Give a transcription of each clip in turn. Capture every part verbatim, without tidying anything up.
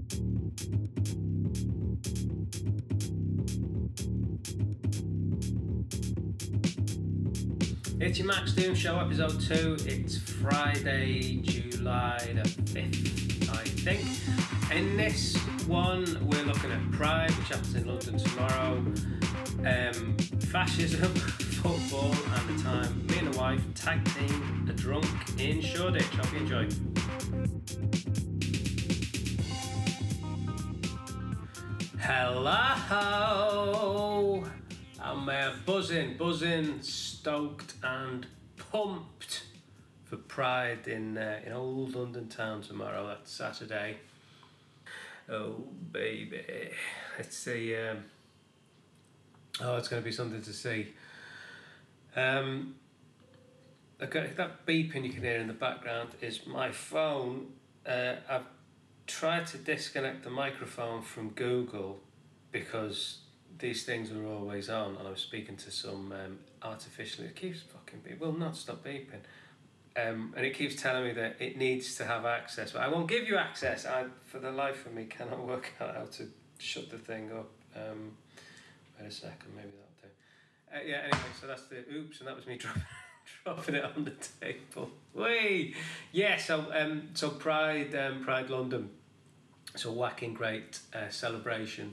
It's your Max Doom Show, episode two. It's Friday, July the fifth, I think. In this one, we're looking at Pride, which happens in London tomorrow. Um, fascism, football, and the time me and the wife tag team a drunk in Shoreditch. Hope you enjoy. Hello! I'm uh, buzzing, buzzing, stoked and pumped for Pride in uh, in old London town tomorrow. That's Saturday. Oh baby, let's see. Um, oh, it's going to be something to see. Um, okay, that beeping you can hear in the background is my phone. Uh, I've tried to disconnect the microphone from Google because these things are always on, and I was speaking to some um, artificial. It keeps fucking beeping. It will not stop beeping, um, and it keeps telling me that it needs to have access. But I won't give you access. I, for the life of me, cannot work out how to shut the thing up. Um, wait a second, maybe that'll do. Uh, yeah. Anyway, so that's the oops, and that was me dropping dropping it on the table. Whee! Yeah. So um, so Pride, um, Pride London. It's a whacking great uh, celebration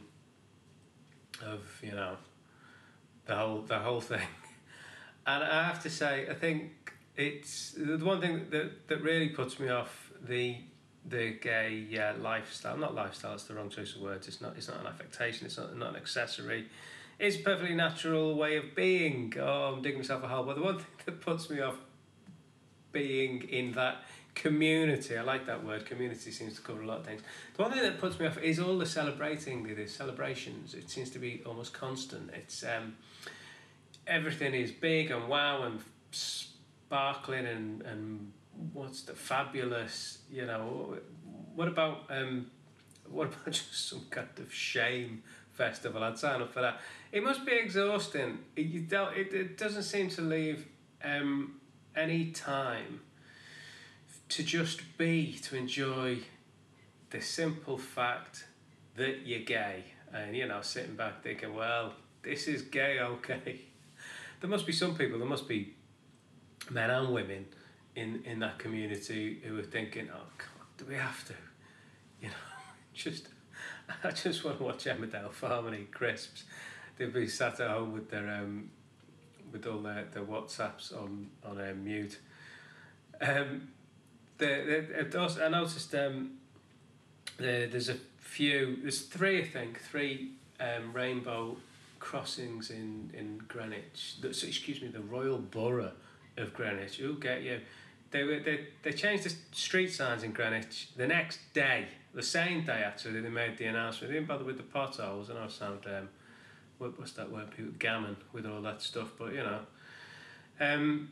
of, you know, the whole the whole thing. And I have to say, I think it's the one thing that that really puts me off the the gay uh, lifestyle. Not lifestyle, it's the wrong choice of words. It's not it's not an affectation, it's not, not an accessory. It's a perfectly natural way of being. Oh, I'm digging myself a hole. But the one thing that puts me off being in that community, I like that word, community seems to cover a lot of things. The one thing that puts me off is all the celebrating, the celebrations. It seems to be almost constant. It's um, everything is big and wow and sparkling and, and what's the fabulous, you know. What about um, what about just some kind of shame festival? I'd sign up for that. It must be exhausting. You don't, it, it doesn't seem to leave um, any time to just be, to enjoy the simple fact that you're gay, and, you know, sitting back thinking, well, this is gay, okay. There must be some people, there must be men and women in, in that community who are thinking, oh God, do we have to? You know, just, I just want to watch Emmerdale Farm and eat crisps. They'll be sat at home with their, um, with all their, their WhatsApps on, on uh, mute. Um, The, the, I noticed um, the, there's a few, there's three, I think, three um, rainbow crossings in, in Greenwich. The, so, excuse me, the Royal Borough of Greenwich. Who'll get you? They were they, they changed the street signs in Greenwich the next day, the same day actually. They made the announcement. They didn't bother with the potholes. I know I sound um, what, what's that word? People gammon with all that stuff, but you know. Um,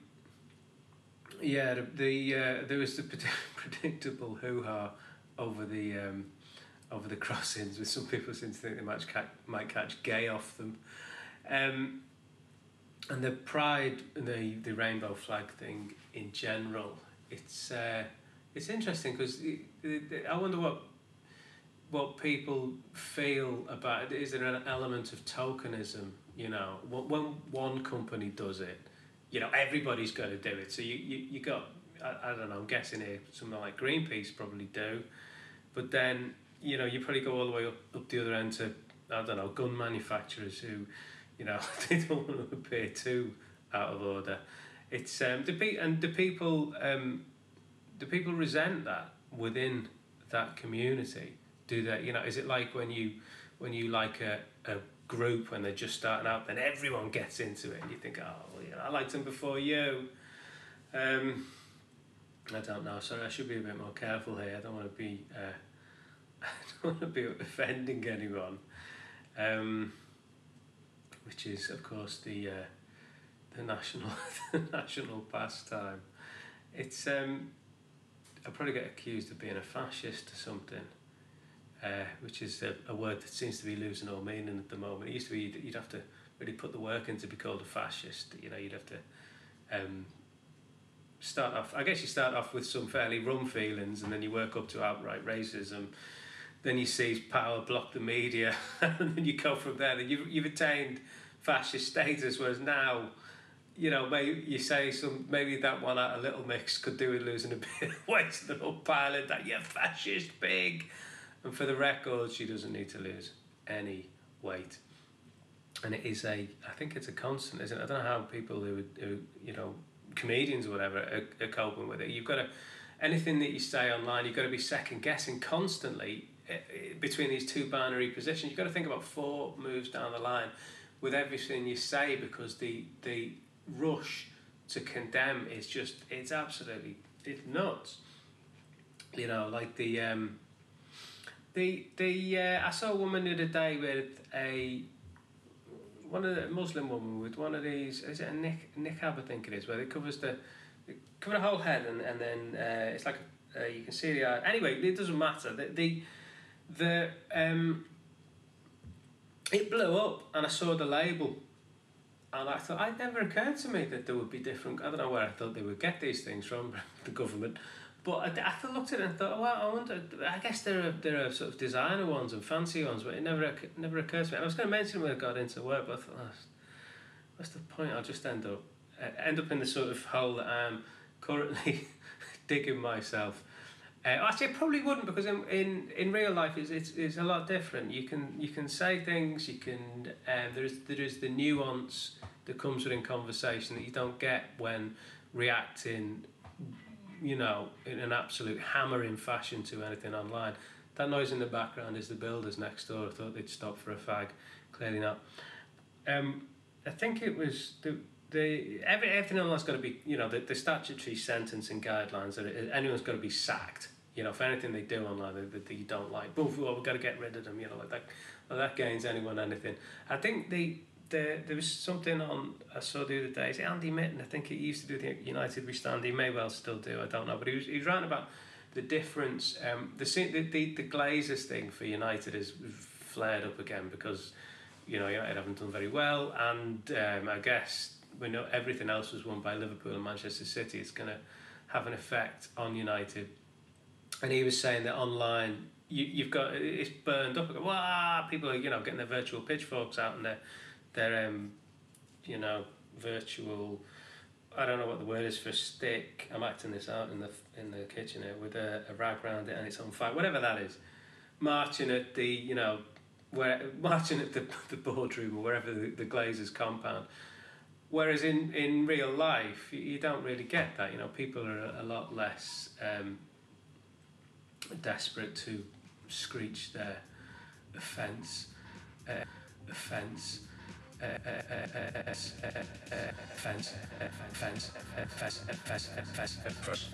Yeah, the, the uh, there was the predictable hoo-ha over the um, over the crossings, with some people seem to think they might catch, might catch gay off them, um, and the pride, the the rainbow flag thing in general. It's uh, it's interesting because I wonder what what people feel about it. Is there an element of tokenism? You know, when one company does it, you know, everybody's got to do it. So you, you, you got, I, I don't know, I'm guessing here, something like Greenpeace probably do. But then, you know, you probably go all the way up, up the other end to, I don't know, gun manufacturers who, you know, they don't want to appear too out of order. It's, um, the pe- and the people, um, the people resent that within that community. Do that, you know, is it like when you, when you like a, a group when they're just starting out, then everyone gets into it and you think, oh well, you know, I liked them before you. um, I don't know, sorry, I should be a bit more careful here. I don't want to be uh, I don't want to be offending anyone, um, which is of course the uh, the national the national pastime. It's um, I probably get accused of being a fascist or something. Uh, which is a, a word that seems to be losing all meaning at the moment. It used to be you'd, you'd have to really put the work in to be called a fascist. You know, you'd have to um, start off. I guess you start off with some fairly rum feelings, and then you work up to outright racism. then you seize power, block the media, and then you go from there. Then you've, you've attained fascist status, whereas now, you know, maybe you say some, maybe that one out of Little Mix could do with losing a bit of weight, so they're all piling that, you're fascist pig. And for the record, she doesn't need to lose any weight. And it is a, I think it's a constant, isn't it? I don't know how people who, who you know, comedians or whatever are, are coping with it. You've got to, anything that you say online, you've got to be second guessing constantly between these two binary positions. You've got to think about four moves down the line with everything you say, because the the rush to condemn is just, it's absolutely, it's nuts. You know, like the um the the uh, I saw a woman the other day with a one of the Muslim woman with one of these, is it a nick niqab, I think it is, where it covers the it cover the whole head, and and then uh, it's like a, uh, you can see the eye. Anyway, it doesn't matter. The the the um it blew up, and I saw the label, and I thought, it never occurred to me that there would be different. I don't know where I thought they would get these things from, the government. But I, I looked at it and thought, well, I wonder. I guess there are there are sort of designer ones and fancy ones, but it never never occurred to me. I was going to mention when I got into work, but I thought, oh, what's the point? I'll just end up uh, end up in the sort of hole that I'm currently digging myself. Uh, actually, I probably wouldn't, because in, in, in real life it's, it's it's a lot different. You can you can say things. You can um, there is there is the nuance that comes within conversation that you don't get when reacting, you know, in an absolute hammering fashion to anything online. That noise in the background is the builders next door. I thought they'd stop for a fag. Clearly not. Um, I think it was the the every everything online's got to be, you know, the, the statutory sentencing guidelines that it, anyone's got to be sacked. You know, for anything they do online that, that you don't like, boom, well, we've got to get rid of them. You know, like that. Well, that gains anyone anything. I think the. The, there was something on I saw the other day. Is it Andy Mitten? I think he used to do the United We Stand. He may well still do. I don't know. But he was he was writing about the difference. Um, the the the, the Glazers thing for United has flared up again because, you know, United haven't done very well, and um, I guess we know everything else was won by Liverpool and Manchester City. It's going to have an effect on United. And he was saying that online, you you've got it's burned up. Wow, people are, you know, getting their virtual pitchforks out and they're. They're, um, you know, virtual. I don't know what the word is for a stick. I'm acting this out in the in the kitchen here with a, a rag around it and it's on fire. Whatever that is, marching at the, you know, where marching at the the boardroom or wherever the, the Glazers compound. Whereas in, in real life, you, you don't really get that. You know, people are a, a lot less um, desperate to screech their offence. Uh, offence. Uh, uh, uh, uh, uh, fence, uh, fence, uh, fence, uh,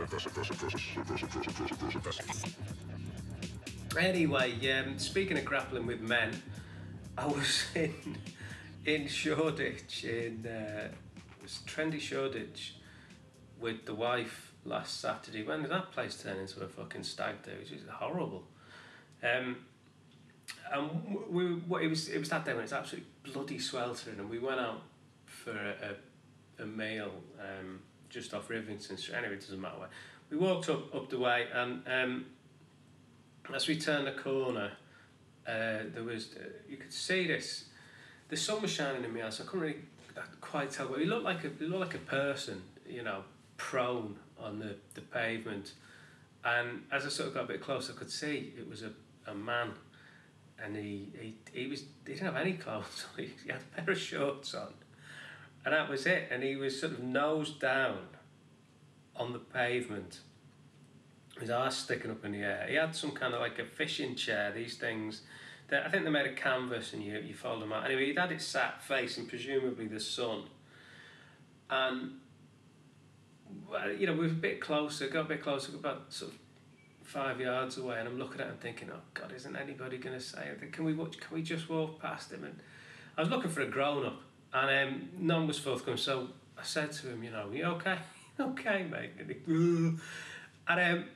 fence, uh, Anyway, um, speaking of grappling with men, I was in in Shoreditch, in uh, it was trendy Shoreditch, with the wife last Saturday. When did that place turn into a fucking stag do? Which is horrible. Um, And we, we, it was it was that day when it's absolutely bloody sweltering, and we went out for a, a, a meal um, just off Rivington Street. Anyway, it doesn't matter where. We walked up up the way, and um, as we turned the corner, uh, there was uh, you could see this. The sun was shining in my eyes, so I couldn't really quite tell. But it looked like a it looked like a person, you know, prone on the, the pavement. And as I sort of got a bit closer, I could see it was a, a man. And he, he he was he didn't have any clothes on. He had a pair of shorts on, and that was it. And he was sort of nose down on the pavement, his arse sticking up in the air. He had some kind of like a fishing chair. These things, that I think they made of canvas, and you you fold them out. Anyway, he'd had it sat facing presumably the sun, and well, you know, we were a bit closer, got a bit closer, about sort of five yards away, and I'm looking at him thinking, oh God, isn't anybody going to say anything? Can we watch, can we just walk past him? And I was looking for a grown-up, and um, none was forthcoming, so I said to him, you know, you okay? Okay, mate. And, he, and um,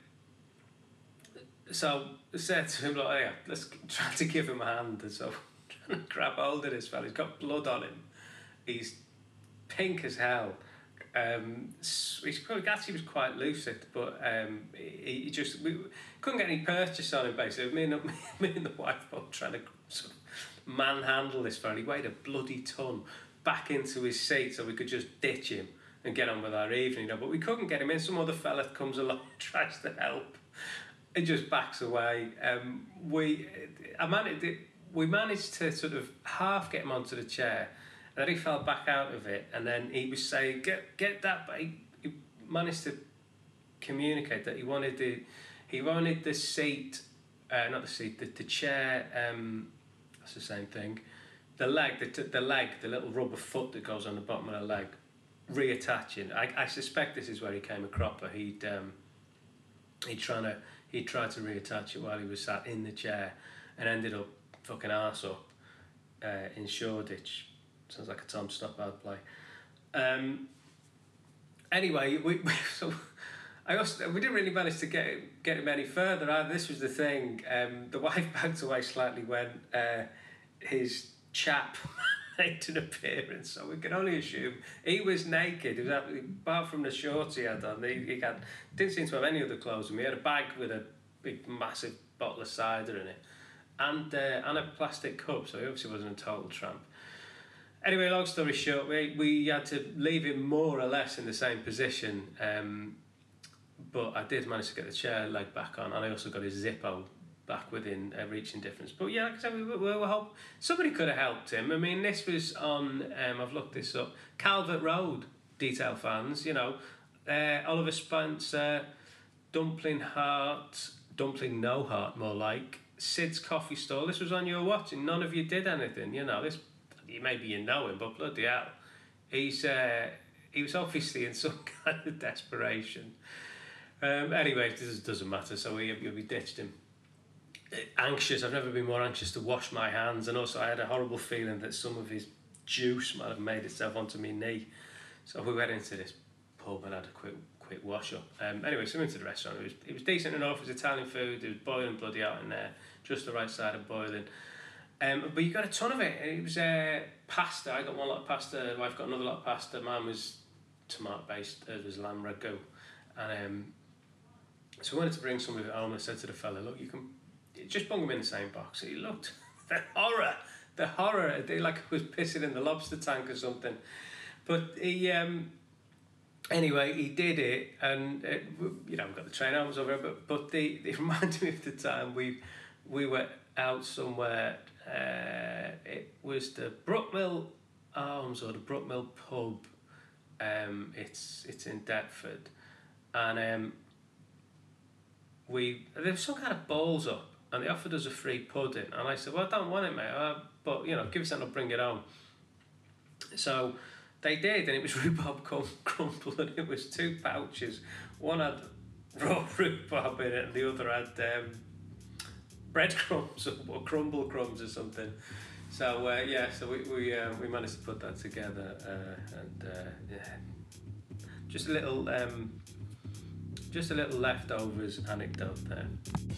so I said to him, like, oh, yeah, let's try to give him a hand, and so trying to grab hold of this fella. He's got blood on him. He's pink as hell. Um, he's quite, actually was quite lucid, but um, he, he just we couldn't get any purchase on him. Basically, me and me and the wife both trying to sort of manhandle this fella. He weighed a bloody ton back into his seat, so we could just ditch him and get on with our evening. You know, but we couldn't get him in. Some other fella comes along, tries to help, it just backs away. Um, we, I managed, we managed to sort of half get him onto the chair. And then he fell back out of it, and then he was saying, "Get, get that." But he, he managed to communicate that he wanted the, he wanted the seat, uh, not the seat, the, the chair. Um, that's the same thing. The leg, the the leg, the little rubber foot that goes on the bottom of the leg, reattaching. I, I suspect this is where he came a cropper. He'd um, he trying to he tried to reattach it while he was sat in the chair, and ended up fucking arse up uh, in Shoreditch. Sounds like a Tom Stoppard play. Um, anyway, we, we so I also, we didn't really manage to get get him any further. Either. This was the thing. Um, the wife backed away slightly when uh, his chap made an appearance. So we can only assume he was naked. He was apart from the shorts he had on. He, he had didn't seem to have any other clothes on. He had a bag with a big, massive bottle of cider in it, and uh, and a plastic cup. So he obviously wasn't a total tramp. Anyway, long story short, we, we had to leave him more or less in the same position, um, but I did manage to get the chair leg back on, and I also got his Zippo back within uh, reaching distance. But yeah, like I said, we, we, we were hope somebody could have helped him. I mean, this was on, um, I've looked this up, Calvert Road, Detail fans, you know, uh, Oliver Spencer, Dumpling Heart, Dumpling No Heart more like, Sid's Coffee Store. This was on your watching, none of you did anything, you know, this... Maybe you know him, but bloody hell, he's uh, he was obviously in some kind of desperation. Um, anyway, this doesn't matter. So we we ditched him. Anxious. I've never been more anxious to wash my hands, and also I had a horrible feeling that some of his juice might have made itself onto my knee. So we went into this pub and had a quick quick wash up. Um, anyway, so we went to the restaurant. It was it was decent enough. It was Italian food. It was boiling bloody out in there, just the right side of boiling. Um, but you got a ton of it. It was uh, pasta. I got one lot of pasta. My wife got another lot of pasta. Mine was tomato based. Hers was lamb ragu. And um, so I wanted to bring some of it home. I said to the fella, "Look, you can just bung them in the same box." He looked the horror, the horror. They like I was pissing in the lobster tank or something. But he, um, anyway, he did it, and it, you know, we got the train home, was over. But but the it reminded me of the time we we were out somewhere. Uh, it was the Brookmill Arms or the Brookmill Pub. Um, it's it's in Deptford, and um, we there was some kind of balls up, and they offered us a free pudding, and I said, "Well, I don't want it, mate, uh, but you know, give us that, and I'll bring it home." So they did, and it was rhubarb crumble, and it was two pouches. One had raw rhubarb in it, and the other had. Um, breadcrumbs or crumble crumbs or something. So uh, yeah, so we we uh, we managed to put that together, uh, and uh, yeah, just a little um, just a little leftovers anecdote there.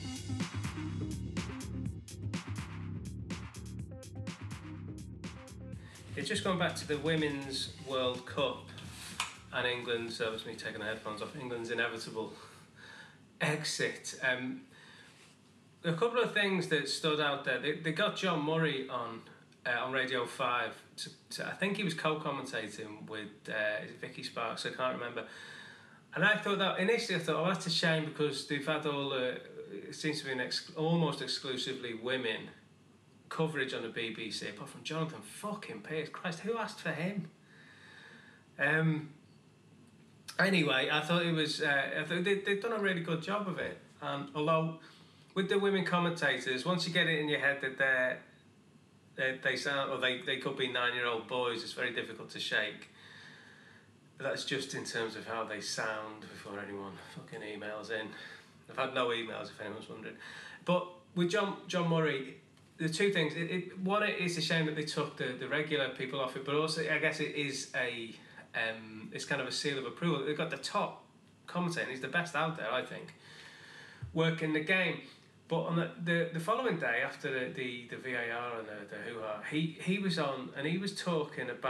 It's just going back to the Women's World Cup and England's. That was me taking the headphones off. England's inevitable exit. Um, A couple of things that stood out there. They, they got John Murray on uh, on Radio five. To, to, I think he was co-commentating with uh, is it Vicky Sparks? I can't remember. And I thought that initially I thought, oh, that's a shame because they've had all uh, it seems to be an ex- almost exclusively women coverage on the B B C, apart from Jonathan fucking Pearce. Christ, who asked for him? Um. Anyway, I thought it was. Uh, I thought they they've done a really good job of it. Um, although. With the women commentators, once you get it in your head that they're, they they sound or they, they could be nine-year-old boys, it's very difficult to shake. That's just in terms of how they sound before anyone fucking emails in. I've had no emails if anyone's wondering. But with John John Murray, the two things. It, it one, it is a shame that they took the, the regular people off it, but also I guess it is a um it's kind of a seal of approval. They've got the top commentator. He's the best out there, I think. Working the game. But on the, the, the following day, after the, the, the V A R and the, the hoo-ha, he, he was on and he was talking about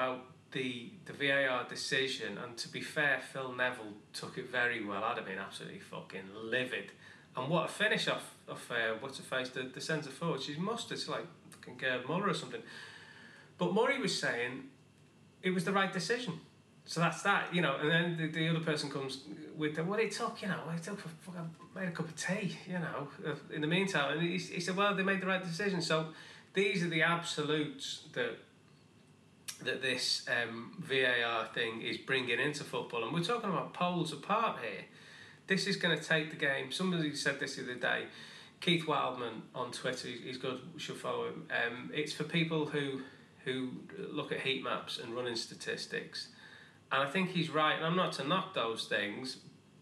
the the V A R decision, and to be fair, Phil Neville took it very well. I'd have been absolutely fucking livid. And what a finish off off uh, what's her face, the, the centre forward. She's mustard, it's like fucking Gerd Muller or something. But Murray was saying it was the right decision. So that's that, you know. And then the, the other person comes with the, what it took, you know. It took for fucking made a cup of tea, you know. In the meantime, and he, he said, well, they made the right decision. So these are the absolutes that that this um, V A R thing is bringing into football. And we're talking about poles apart here. This is going to take the game. Somebody said this the other day. Keith Wildman on Twitter, he's good, we should follow him. Um, it's for people who who look at heat maps and running statistics. And I think he's right, and I'm not to knock those things,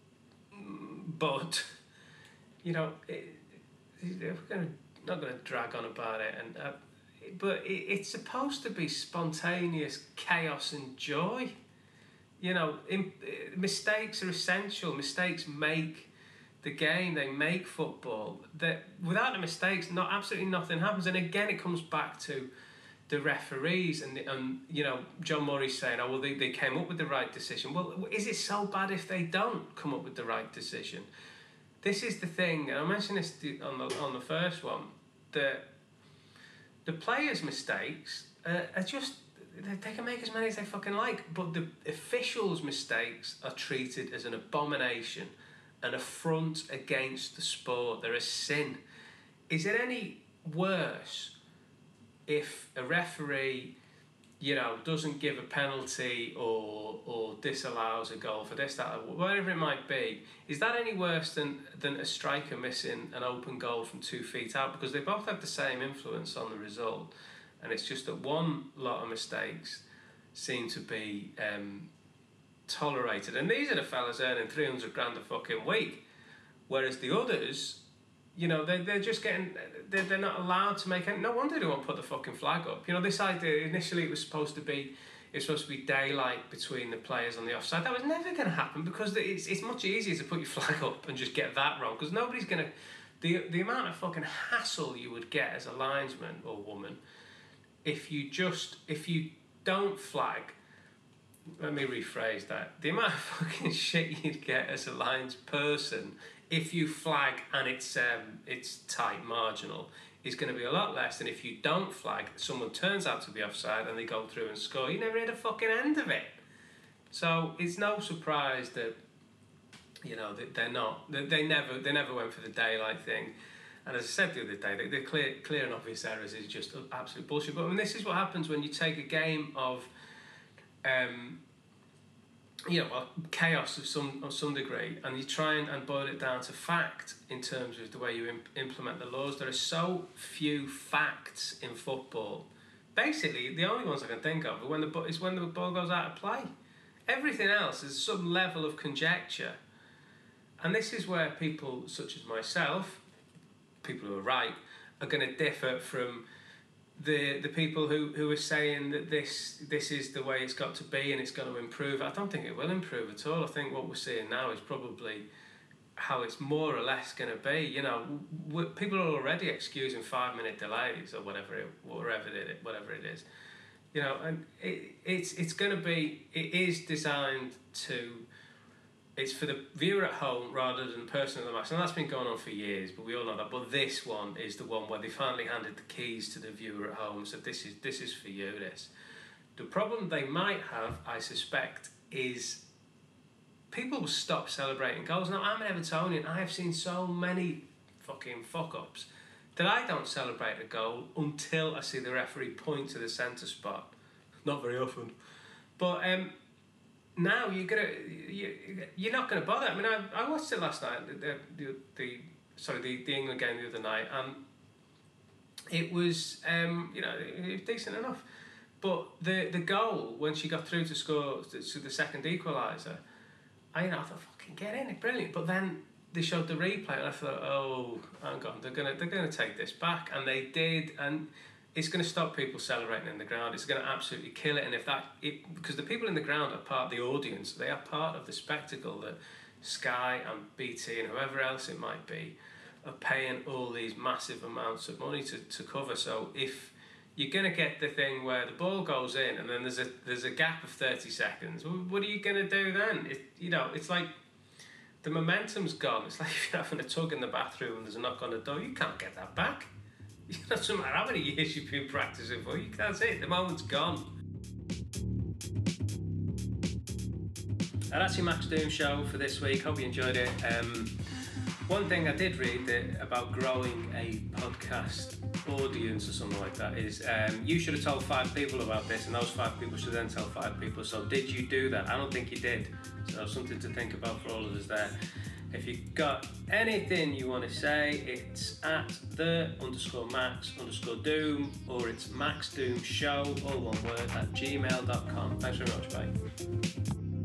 but, you know, it, we're gonna, not going to drag on about it, and uh, but it, it's supposed to be spontaneous chaos and joy. You know, in, mistakes are essential. Mistakes make the game. They make football. That without the mistakes, not absolutely nothing happens. And again, it comes back to the referees and and you know, John Murray's saying, oh well, they, they came up with the right decision. Well, is it so bad if they don't come up with the right decision? This is the thing, and I mentioned this on the on the first one. That the players' mistakes uh, are just. They can make as many as they fucking like, but the officials' mistakes are treated as an abomination, an affront against the sport. They're a sin. Is it any worse if a referee, you know, doesn't give a penalty or or disallows a goal for this, that, whatever it might be? Is that any worse than, than a striker missing an open goal from two feet out? Because they both have the same influence on the result. And it's just that one lot of mistakes seem to be um, tolerated. And these are the fellas earning three hundred grand a fucking week. Whereas the others, you know, they're, they're just getting, they're, they're not allowed to make any, no wonder they won't put the fucking flag up. You know, this idea, initially it was supposed to be, it's supposed to be daylight between the players on the offside. That was never going to happen because it's it's much easier to put your flag up and just get that wrong. Because nobody's going to, the the amount of fucking hassle you would get as a linesman or woman, if you just, if you don't flag, let me rephrase that, the amount of fucking shit you'd get as a Lions person if you flag and it's um, it's tight, marginal, is going to be a lot less than if you don't flag, someone turns out to be offside and they go through and score. You never hear the fucking end of it. So it's no surprise that, you know, that they're not, they, they never they never went for the daylight thing. And as I said the other day, the, the clear, clear and obvious errors is just absolute bullshit. But I mean, this is what happens when you take a game of, um, you know, well, chaos of some of some degree, and you try and, and boil it down to fact in terms of the way you imp- implement the laws. There are so few facts in football. Basically, the only ones I can think of are when the is when the ball goes out of play. Everything else is some level of conjecture, and this is where people such as myself, people who are right, are going to differ from the the people who, who are saying that this this is the way it's got to be and it's going to improve. I don't think it will improve at all. I think what we're seeing now is probably how it's more or less going to be. You know, w- people are already excusing five minute delays or whatever it whatever it whatever it is. You know, and it, it's it's going to be it is designed to. It's for the viewer at home rather than the person at the match. And that's been going on for years, but we all know that. But this one is the one where they finally handed the keys to the viewer at home. So this is this is for you, this. The problem they might have, I suspect, is people will stop celebrating goals. Now, I'm an Evertonian. I have seen so many fucking fuck-ups that I don't celebrate a goal until I see the referee point to the centre spot. Not very often. But... um. Now you're gonna you you're not gonna bother. I mean, I I watched it last night. The the, the sorry the, the England game the other night, and it was um you know it was decent enough. But the the goal when she got through to score to the second equaliser, I you know I thought fucking get in, it's brilliant. But then they showed the replay, and I thought, oh, hang on, they're gonna they're gonna take this back, and they did, and. It's going to stop people celebrating in the ground. It's going to absolutely kill it. And if that, it, because the people in the ground are part of the audience, they are part of the spectacle that Sky and B T and whoever else it might be are paying all these massive amounts of money to, to cover. So if you're gonna get the thing where the ball goes in and then there's a there's a gap of thirty seconds. What are you gonna do then? It, you know, it's like the momentum's gone. It's like if you're having a tug in the bathroom and there's a knock on the door, you can't get that back. It doesn't matter how many years you've been practicing for, you can't say it. The moment's gone. And that's your Max Doom show for this week. Hope you enjoyed it. Um, one thing I did read that about growing a podcast audience or something like that is um, you should have told five people about this, and those five people should then tell five people. So did you do that? I don't think you did. So something to think about for all of us there. If you've got anything you want to say, it's at the underscore max underscore doom, or it's Max Doom Show, all one word, at gmail dot com. Thanks very much, bye.